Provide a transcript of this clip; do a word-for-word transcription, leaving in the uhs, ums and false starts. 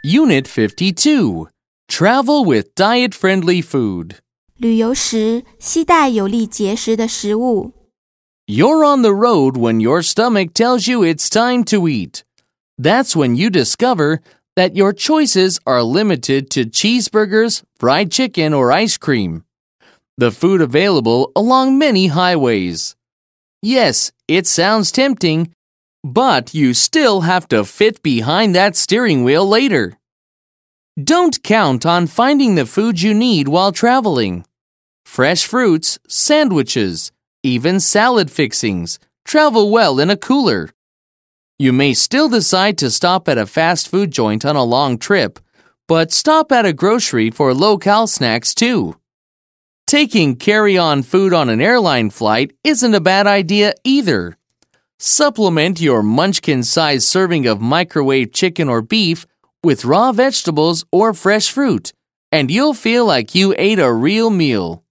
Unit fifty-two. Travel with diet-friendly food. 旅游时携带有利结食的食物。 You're on the road when your stomach tells you it's time to eat. That's when you discover that your choices are limited to cheeseburgers, fried chicken, or ice cream. The food available along many highways. Yes, it sounds tempting, but you still have to fit behind that steering wheel later. Don't count on finding the food you need while traveling. Fresh fruits, sandwiches, even salad fixings travel well in a cooler. You may still decide to stop at a fast food joint on a long trip, but stop at a grocery for low-cal snacks too. Taking carry-on food on an airline flight isn't a bad idea either. Supplement your munchkin-sized serving of microwave chicken or beef with raw vegetables or fresh fruit, and you'll feel like you ate a real meal.